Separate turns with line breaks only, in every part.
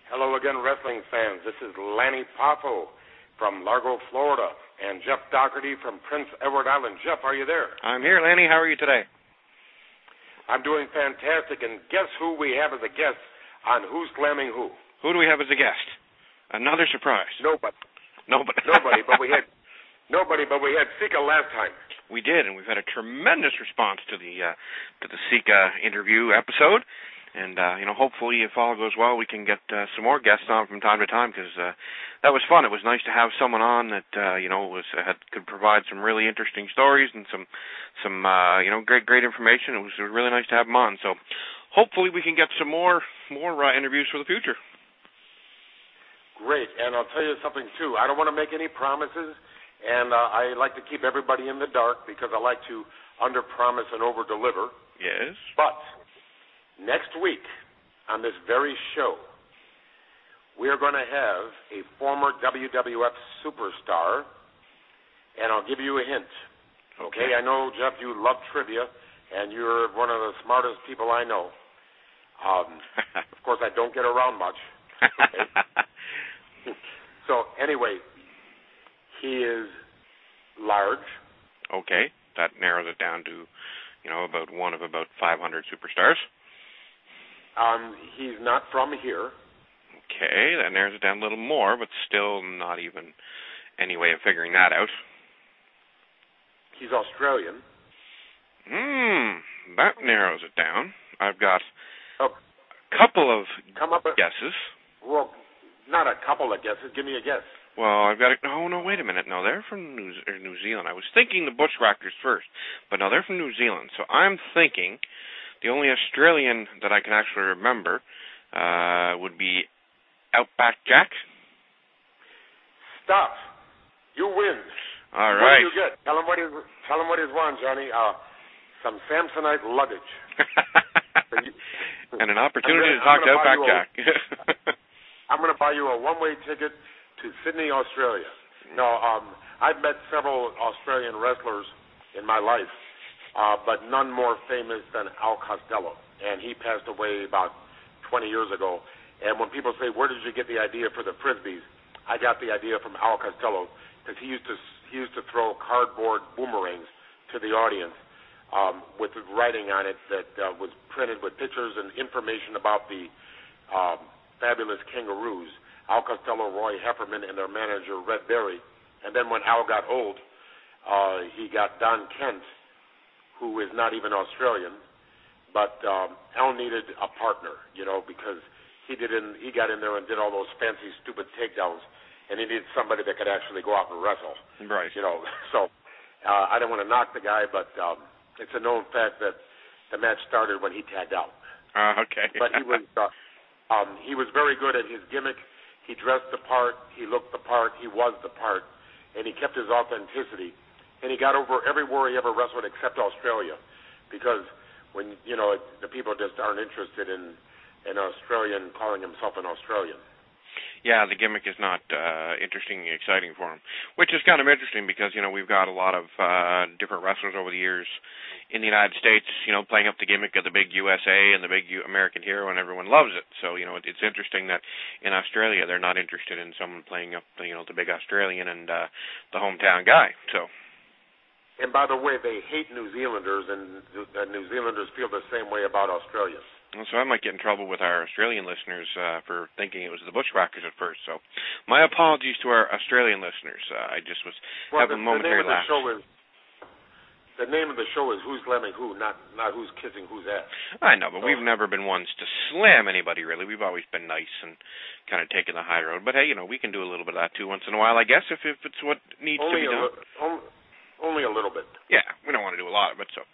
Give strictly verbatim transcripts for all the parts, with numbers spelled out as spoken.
Hello again, wrestling fans. This is Lanny Poffo from Largo, Florida, and Jeff Doherty from Prince Edward Island. Jeff, are you there?
I'm here, Lanny. How are you today?
I'm doing fantastic, and guess who we have as a guest on Who's Slamming Who?
Who do we have as a guest? Another surprise.
Nobody.
Nobody.
Nobody, but we had nobody, but we had Sika last time.
We did, and we've had a tremendous response to the uh, to the Sika interview episode. And, uh, you know, hopefully, if all goes well, we can get uh, some more guests on from time to time, because uh, that was fun. It was nice to have someone on that, uh, you know, was had, could provide some really interesting stories and some, some uh, you know, great, great information. It was really nice to have them on. So hopefully we can get some more, more uh, interviews for the future.
Great. And I'll tell you something, too. I don't want to make any promises, and uh, I like to keep everybody in the dark because I like to under-promise and over-deliver.
Yes.
But next week, on this very show, we are going to have a former W W F superstar, and I'll give you a hint. Okay, I know, Jeff, you love trivia, and you're one of the smartest people I know. Um, of course, I don't get around much. Okay? So, anyway, he is large.
Okay, that narrows it down to, you know, about one of about five hundred superstars.
Um, he's not from here.
Okay, that narrows it down a little more, but still not even any way of figuring that out.
He's Australian.
Hmm, that narrows it down. I've got
oh,
a couple of
come up a,
guesses.
Well, not a couple of guesses. Give me a guess.
Well, I've got a... Oh, no, wait a minute. No, they're from New, New Zealand. I was thinking the Bushwhackers first, but no, they're from New Zealand. So I'm thinking the only Australian that I can actually remember uh, would be Outback Jack.
Stop. You win.
All right.
What do you get? Tell him what he's, tell him what he's won, Johnny. Uh, some Samsonite luggage.
And an opportunity
gonna,
to talk to Outback
a,
Jack.
I'm going to buy you a one-way ticket to Sydney, Australia. No, um, I've met several Australian wrestlers in my life, uh, but none more famous than Al Costello. And he passed away about twenty years ago. And when people say, where did you get the idea for the Frisbees? I got the idea from Al Costello, because he used to he used to throw cardboard boomerangs to the audience um, with writing on it that uh, was printed with pictures and information about the um, fabulous Kangaroos, Al Costello, Roy Hefferman, and their manager, Red Berry. And then when Al got old, uh, he got Don Kent, who is not even Australian, but um, Al needed a partner, you know, because he did in, he got in there and did all those fancy, stupid takedowns, and he needed somebody that could actually go out and wrestle.
Right.
You know, so uh, I don't want to knock the guy, but um, it's a known fact that the match started when he tagged out.
Uh, okay.
But he was uh, um, he was very good at his gimmick. He dressed the part. He looked the part. He was the part, and he kept his authenticity. And he got over everywhere he ever wrestled except Australia, because when you know the people just aren't interested in an Australian calling himself an Australian.
Yeah, the gimmick is not uh, interesting and exciting for him, which is kind of interesting because, you know, we've got a lot of uh, different wrestlers over the years in the United States, you know, playing up the gimmick of the big U S A and the big U- American hero, and everyone loves it. So, you know, it, it's interesting that in Australia they're not interested in someone playing up, the, you know, the big Australian and uh, the hometown guy. So.
And by the way, they hate New Zealanders, and the New Zealanders feel the same way about Australians.
So I might get in trouble with our Australian listeners uh, for thinking it was the Bushwhackers at first. So my apologies to our Australian listeners. Uh, I just was
well,
having
the,
a momentary
the name of
laugh.
The, show is, the name of the show is Who's Slamming Who, not not Who's Kissing Who's Ass.
I know, but
so,
we've never been ones to slam anybody, really. We've always been nice and kind of taken the high road. But, hey, you know, we can do a little bit of that, too, once in a while, I guess, if, if it's what needs
only
to be
a
done.
Li- only, only a little bit.
Yeah, we don't want to do a lot of it, so.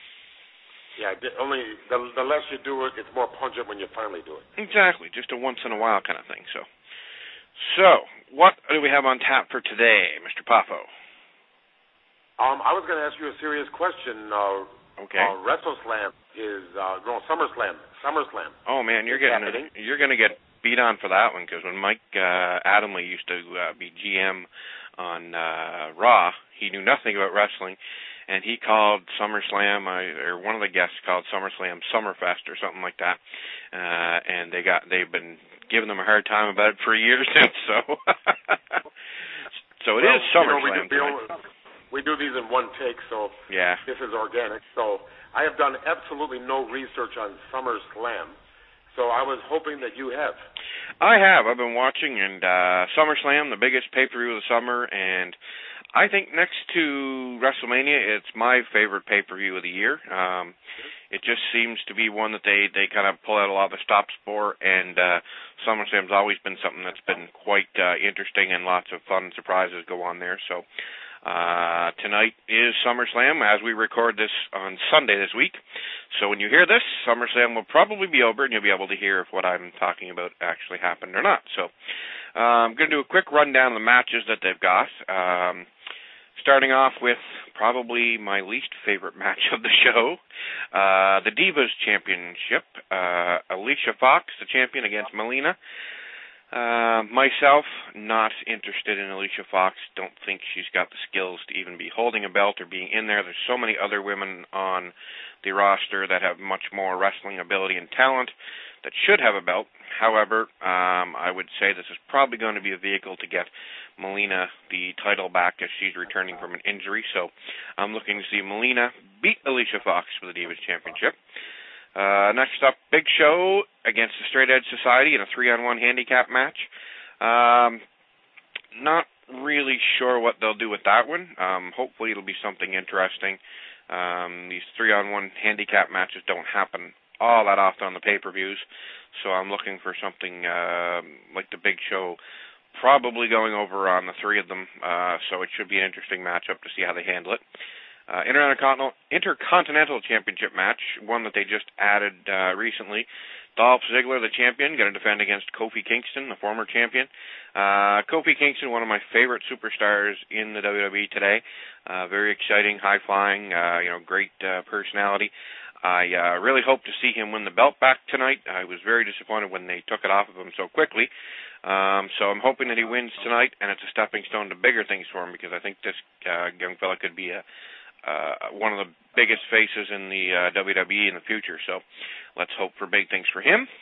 Yeah, only the, the less you do it, it's more pungent when you finally do it.
Exactly, just a once-in-a-while kind of thing. So, so what do we have on tap for today, Mister Poffo?
Um, I was going to ask you a serious question. Uh,
okay.
Uh, WrestleSlam is uh, no SummerSlam. SummerSlam.
Oh man, you're getting a, you're going to get beat on for that one, because when Mike uh, Adamle used to uh, be G M on uh, Raw, he knew nothing about wrestling. And he called SummerSlam, I, or one of the guests called SummerSlam Summerfest or something like that. Uh, and they got they've been given them a hard time about it for years now. So, so it
well,
is SummerSlam.
You know, we, do, we do these in one take, so
yeah.
This is organic. So I have done absolutely no research on SummerSlam. So I was hoping that you have.
I have. I've been watching, and uh, SummerSlam, the biggest pay-per-view of the summer, and I think next to WrestleMania, it's my favorite pay-per-view of the year. Um, it just seems to be one that they, they kind of pull out a lot of the stops for, and uh, SummerSlam's always been something that's been quite uh, interesting, and lots of fun surprises go on there. So uh, tonight is SummerSlam as we record this on Sunday this week. So when you hear this, SummerSlam will probably be over, and you'll be able to hear if what I'm talking about actually happened or not. So uh, I'm going to do a quick rundown of the matches that they've got. Um, Starting off with probably my least favorite match of the show, uh, the Divas Championship. Uh, Alicia Fox, the champion, against Melina. Uh, myself, not interested in Alicia Fox. Don't think she's got the skills to even be holding a belt or being in there. There's so many other women on the roster that have much more wrestling ability and talent that should have a belt. However, um, I would say this is probably going to be a vehicle to get Melina the title back as she's returning from an injury. So I'm looking to see Melina beat Alicia Fox for the Divas Championship. Uh, next up, Big Show against the Straight Edge Society in a three-on-one handicap match. Um, not really sure what they'll do with that one. Um, hopefully it'll be something interesting. Um, these three-on-one handicap matches don't happen all that often on the pay-per-views, so I'm looking for something uh, like the Big Show probably going over on the three of them, uh, so it should be an interesting matchup to see how they handle it. Uh, Intercontinental, Intercontinental Championship match, one that they just added uh, recently. Dolph Ziggler, the champion, going to defend against Kofi Kingston, the former champion. Uh, Kofi Kingston, one of my favorite superstars in the W W E today. Uh, very exciting, high-flying, uh, you know, great uh, personality. I uh, really hope to see him win the belt back tonight. I was very disappointed when they took it off of him so quickly. Um, so I'm hoping that he wins tonight, and it's a stepping stone to bigger things for him, because I think this uh, young fella could be a Uh, one of the biggest faces in the uh, W W E in the future, so let's hope for big things for him.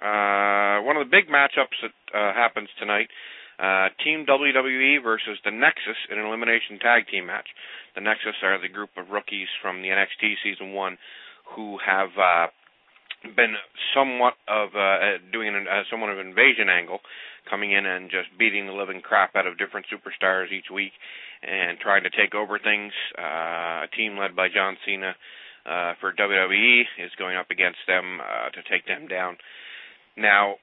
Uh, one of the big matchups that uh, happens tonight, uh, Team W W E versus the Nexus in an elimination tag team match. The Nexus are the group of rookies from the N X T Season one who have uh, been somewhat of uh, doing an, uh, somewhat of an invasion angle, coming in and just beating the living crap out of different superstars each week and trying to take over things. Uh, a team led by John Cena uh, for W W E is going up against them uh, to take them down. Now,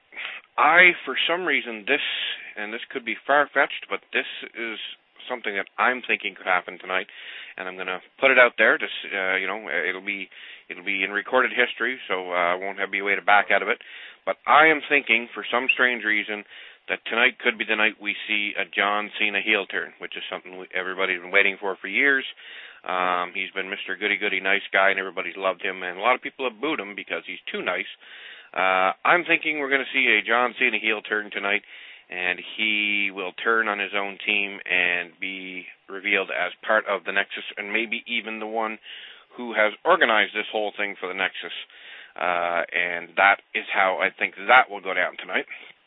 I, for some reason, this, and this could be far-fetched, but this is something that I'm thinking could happen tonight, and I'm going to put it out there. To, uh, you know, it'll be it'll be in recorded history, so I uh, won't have be a way to back out of it. But I am thinking, for some strange reason, that tonight could be the night we see a John Cena heel turn, which is something we, everybody's been waiting for for years. Um, he's been Mister Goody-Goody nice guy, and everybody's loved him, and a lot of people have booed him because he's too nice. Uh, I'm thinking we're going to see a John Cena heel turn tonight, and he will turn on his own team and be revealed as part of the Nexus, and maybe even the one who has organized this whole thing for the Nexus. Uh, and that is how I think that will go down tonight.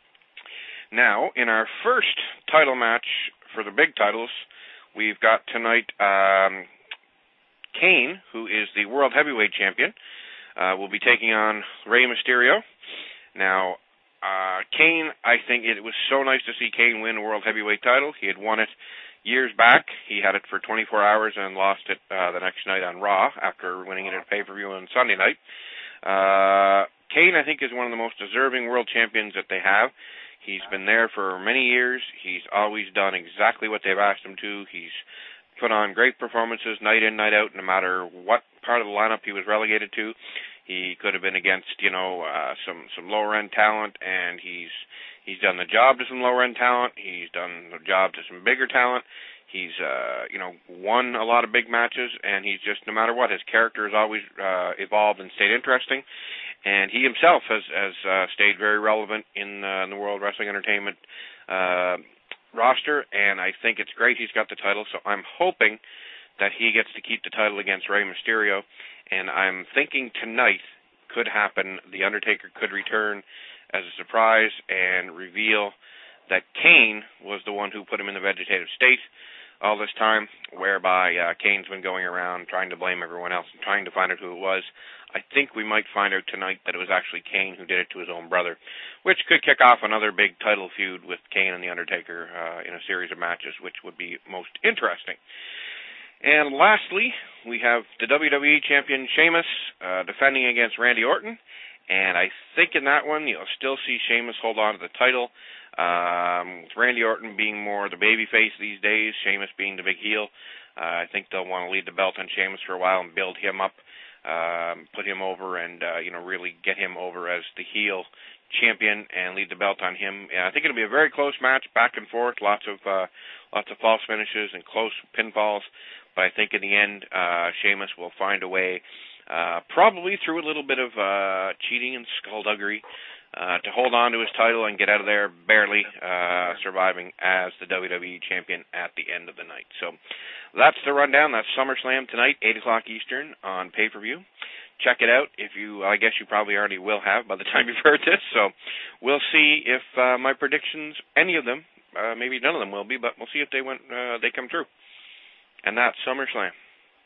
Now, in our first title match for the big titles, we've got tonight um, Kane, who is the World Heavyweight Champion, uh, will be taking on Rey Mysterio. Now, uh, Kane, I think it was so nice to see Kane win a World Heavyweight title. He had won it years back. He had it for twenty-four hours and lost it uh, the next night on Raw after winning it at pay-per-view on Sunday night. Uh, Kane, I think, is one of the most deserving world champions that they have. He's been there for many years. He's always done exactly what they've asked him to. He's put on great performances night in, night out, no matter what part of the lineup he was relegated to. He could have been against, you know, uh, some, some lower-end talent, and he's he's done the job to some lower-end talent. He's done the job to some bigger talent. He's, uh, you know, won a lot of big matches, and he's just, no matter what, his character has always uh, evolved and stayed interesting. And he himself has, has uh, stayed very relevant in, uh, in the World Wrestling Entertainment uh, roster, and I think it's great he's got the title, so I'm hoping that he gets to keep the title against Rey Mysterio, and I'm thinking tonight could happen. The Undertaker could return as a surprise and reveal that Kane was the one who put him in the vegetative state all this time, whereby uh, Kane's been going around trying to blame everyone else and trying to find out who it was. I think we might find out tonight that it was actually Kane who did it to his own brother, which could kick off another big title feud with Kane and The Undertaker uh, in a series of matches, which would be most interesting. And lastly, we have the W W E Champion Sheamus uh, defending against Randy Orton, and I think in that one you'll still see Sheamus hold on to the title. Um, with Randy Orton being more the babyface these days, Sheamus being the big heel, uh, I think they'll want to leave the belt on Sheamus for a while and build him up, um, put him over, and uh, you know really get him over as the heel champion and leave the belt on him. And I think it'll be a very close match, back and forth, lots of uh, lots of false finishes and close pinfalls. But I think in the end, uh, Sheamus will find a way, uh, probably through a little bit of uh, cheating and skullduggery, Uh, to hold on to his title and get out of there barely uh, surviving as the W W E champion at the end of the night. So that's the rundown. That's SummerSlam tonight, eight o'clock Eastern on pay-per-view. Check it out. If you, I guess you probably already will have by the time you've heard this. So we'll see if uh, my predictions, any of them, uh, maybe none of them will be, but we'll see if they went, uh, they come true. And that's SummerSlam.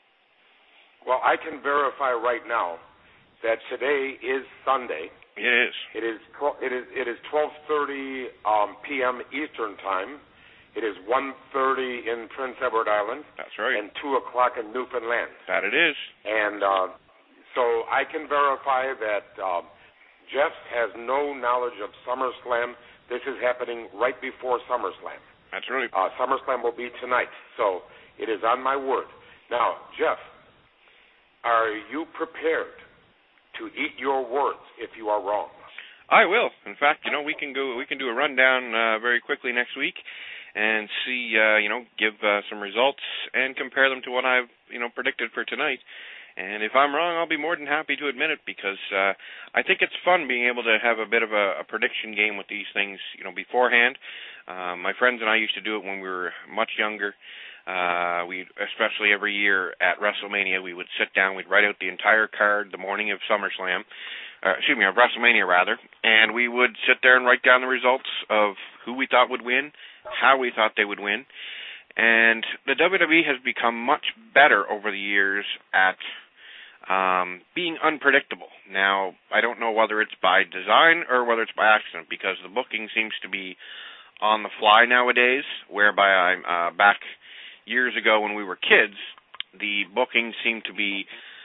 Well, I can verify right now that today is Sunday.
It is.
It is. It is. It is twelve thirty um, p m Eastern time. It is one thirty in Prince Edward Island.
That's right.
And two o'clock in Newfoundland.
That it is.
And uh, so I can verify that um, Jeff has no knowledge of SummerSlam. This is happening right before SummerSlam.
That's right.
Uh, SummerSlam will be tonight. So it is on my word. Now, Jeff, are you prepared to eat your words if you are wrong?
I will. In fact, you know, we can go. We can do a rundown uh, very quickly next week, and see, uh, you know, give uh, some results and compare them to what I've, you know, predicted for tonight. And if I'm wrong, I'll be more than happy to admit it, because uh, I think it's fun being able to have a bit of a, a prediction game with these things, you know, beforehand. Uh, my friends and I used to do it when we were much younger. Uh, we, especially every year at WrestleMania, we would sit down, we'd write out the entire card the morning of SummerSlam, uh, excuse me, of WrestleMania rather, and we would sit there and write down the results of who we thought would win, how we thought they would win. And the W W E has become much better over the years at um, being unpredictable. Now, I don't know whether it's by design or whether it's by accident, because the booking seems to be on the fly nowadays, whereby I'm uh, back years ago when we were kids, the bookings seemed to be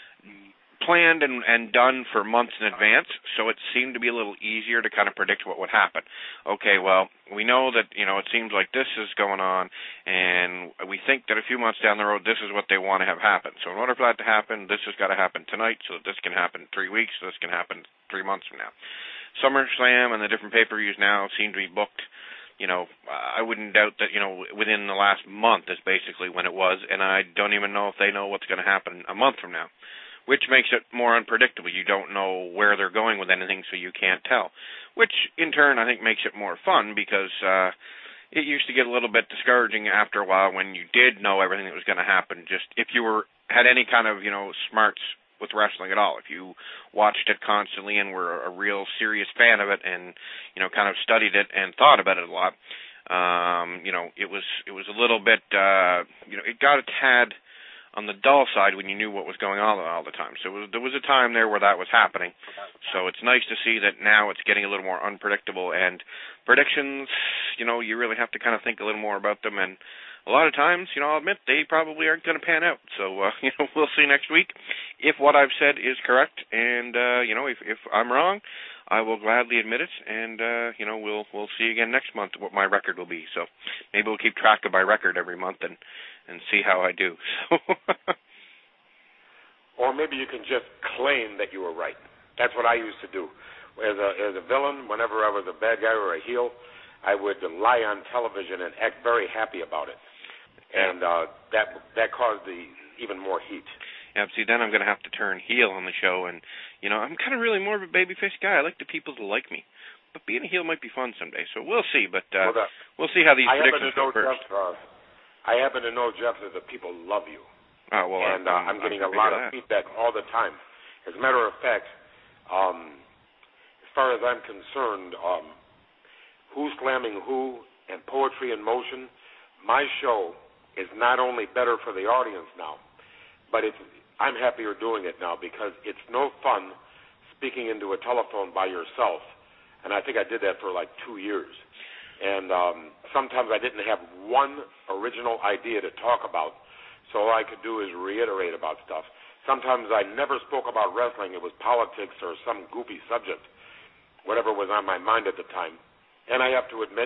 planned and, and done for months in advance, so it seemed to be a little easier to kind of predict what would happen. Okay, well, we know that, you know, it seems like this is going on, and we think that a few months down the road, this is what they want to have happen. So in order for that to happen, this has got to happen tonight, so that this can happen in three weeks, so this can happen three months from now. SummerSlam and the different pay-per-views now seem to be booked. You know, I wouldn't doubt that, you know, within the last month is basically when it was, and I don't even know if they know what's going to happen a month from now, which makes it more unpredictable. You don't know where they're going with anything, so you can't tell, which in turn I think makes it more fun, because uh, it used to get a little bit discouraging after a while when you did know everything that was going to happen. Just if you were had any kind of, you know, smarts with wrestling at all. If you watched it constantly and were a real serious fan of it, and, you know, kind of studied it and thought about it a lot, um, you know, it was it was a little bit, uh, you know, it got a tad on the dull side when you knew what was going on all the time. So it was, there was a time there where that was happening. So it's nice to see that now it's getting a little more unpredictable, and predictions, you know, you really have to kind of think a little more about them, and a lot of times, you know, I'll admit they probably aren't going to pan out. So, uh, you know, we'll see next week if what I've said is correct. And, uh, you know, if, if I'm wrong, I will gladly admit it. And, uh, you know, we'll we'll see again next month what my record will be. So maybe we'll keep track of my record every month and, and see how I do. So
or maybe you can just claim that you were right. That's what I used to do. As a, as a villain, whenever I was a bad guy or a heel, I would lie on television and act very happy about it. And uh, that that caused the even more heat.
Yeah, see, then I'm going to have to turn heel on the show, and, you know, I'm kind of really more of a babyface guy. I like the people to like me. But being a heel might be fun someday, so we'll see. But uh, well, the, we'll see how these
I
predictions
go
first.
Jeff, uh, I happen to know, Jeff, that the people love you.
Oh, well,
and uh, I'm, I'm getting
I'm
a lot of
that.
feedback all the time. As a matter of fact, um, far as I'm concerned, um, Who's Slamming Who and Poetry in Motion, my show is not only better for the audience now, but it's I'm happier doing it now because it's no fun speaking into a telephone by yourself. And I think I did that for like two years. And um, sometimes I didn't have one original idea to talk about, so all I could do is reiterate about stuff. Sometimes I never spoke about wrestling. It was politics or some goofy subject, whatever was on my mind at the time. And I have to admit,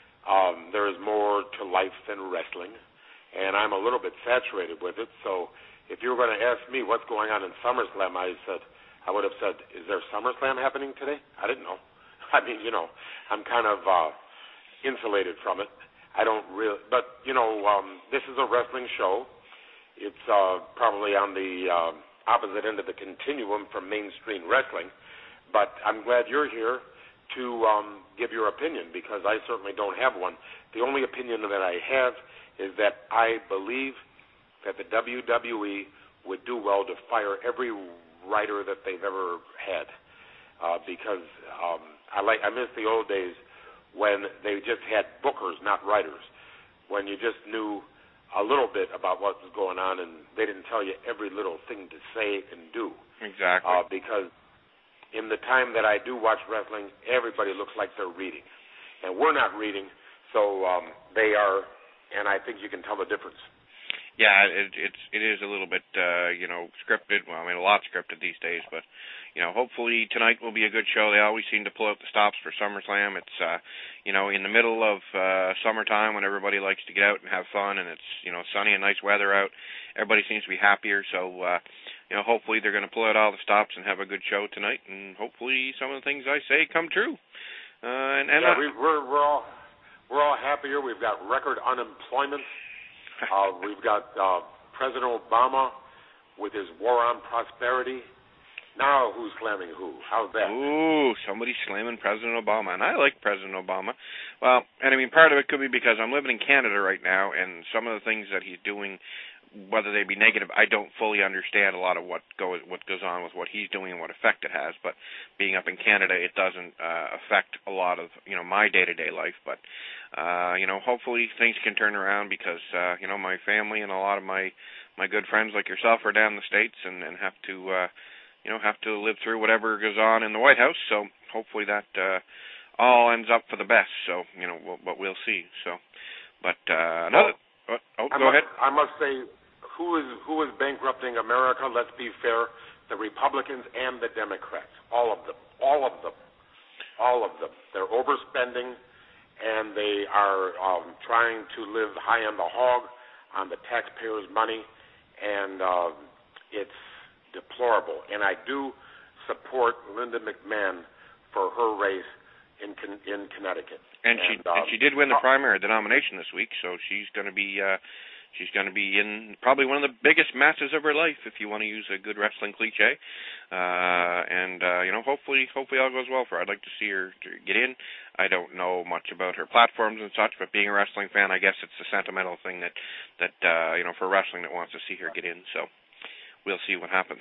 um, there is more to life than wrestling, and I'm a little bit saturated with it. So if you were going to ask me what's going on in SummerSlam, I said, I would have said, is there SummerSlam happening today? I didn't know. I mean, you know, I'm kind of uh, insulated from it. I don't really, but, you know, um, this is a wrestling show. It's uh, probably on the uh, opposite end of the continuum from mainstream wrestling, but I'm glad you're here to um, give your opinion because I certainly don't have one. The only opinion that I have is that I believe that the W W E would do well to fire every writer that they've ever had uh, because um, I like I miss the old days when they just had bookers, not writers, when you just knew a little bit about what was going on and they didn't tell you every little thing to say and do.
Exactly.
Uh, because in the time that I do watch wrestling, everybody looks like they're reading. And we're not reading, so um, they are, and I think you can tell the difference.
Yeah, it, it's it is a little bit, uh, you know, scripted. Well, I mean, a lot scripted these days, but, you know, hopefully tonight will be a good show. They always seem to pull out the stops for SummerSlam. It's, uh, you know, in the middle of uh, summertime when everybody likes to get out and have fun, and it's, you know, sunny and nice weather out. Everybody seems to be happier, so, uh, you know, hopefully they're going to pull out all the stops and have a good show tonight, and hopefully some of the things I say come true. Uh, and, and
yeah,
uh,
we, we're we're all we're all happier. We've got record unemployment. Uh, we've got uh, President Obama with his war on prosperity. Now who's slamming who? How's that?
Ooh, somebody's slamming President Obama, and I like President Obama. Well, and I mean, part of it could be because I'm living in Canada right now, and some of the things that he's doing, whether they be negative, I don't fully understand a lot of what goes what goes on with what he's doing and what effect it has. But being up in Canada, it doesn't uh, affect a lot of you know my day-to-day life. But uh, you know, hopefully things can turn around because uh, you know my family and a lot of my my good friends like yourself are down in the States and, and have to uh, you know have to live through whatever goes on in the White House. So hopefully that uh, all ends up for the best. So you know, we'll, but we'll see. So, but uh, another. Oh, oh
I
go
must,
ahead.
I must say. Who is who is bankrupting America? Let's be fair. The Republicans and the Democrats. All of them. All of them. All of them. They're overspending, and they are um, trying to live high on the hog, on the taxpayers' money, and uh, it's deplorable. And I do support Linda McMahon for her race in in Connecticut.
And, and she uh, and she did win the primary, the nomination this week, so she's going to be. Uh, She's going to be in probably one of the biggest matches of her life, if you want to use a good wrestling cliche. Uh, and, uh, you know, hopefully hopefully all goes well for her. I'd like to see her to get in. I don't know much about her platforms and such, but being a wrestling fan, I guess it's a sentimental thing that, that uh, you know, for wrestling that wants to see her get in. So we'll see what happens.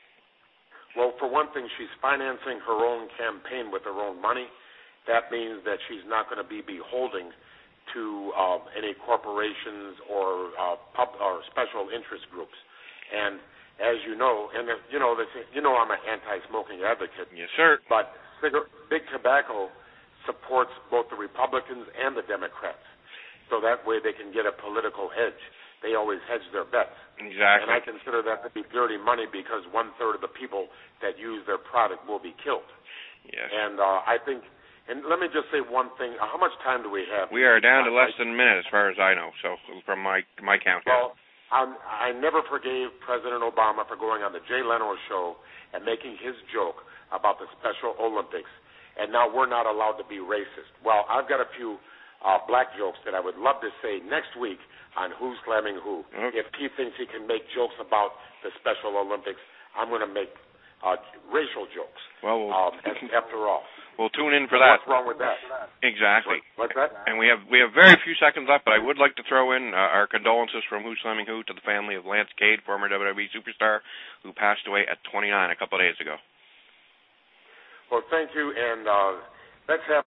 Well, for one thing, she's financing her own campaign with her own money. That means that she's not going to be beholding to uh, any corporations or uh, pub or special interest groups. And as you know, and uh, you know, this, you know, I'm an anti-smoking advocate.
Yes, sir.
But cigar- big tobacco supports both the Republicans and the Democrats, so that way they can get a political hedge. They always hedge their bets.
Exactly.
And I consider that to be dirty money because one third of the people that use their product will be killed.
Yes.
And uh, I think. And let me just say one thing. How much time do we have?
We are down to less than a minute as far as I know, so from my my count.
Well, I'm, I never forgave President Obama for going on the Jay Leno show and making his joke about the Special Olympics, and now we're not allowed to be racist. Well, I've got a few uh, black jokes that I would love to say next week on Who's Slamming Who. Okay. If Keith thinks he can make jokes about the Special Olympics, I'm going to make uh, racial jokes.
Well,
um, after all.
We'll tune in for that.
What's wrong with that?
Exactly.
What's that?
And we have we have very few seconds left, but I would like to throw in uh, our condolences from Who's Slamming Who to the family of Lance Cade, former W W E superstar, who passed away at twenty-nine a couple of days ago.
Well, thank you, and uh, let's have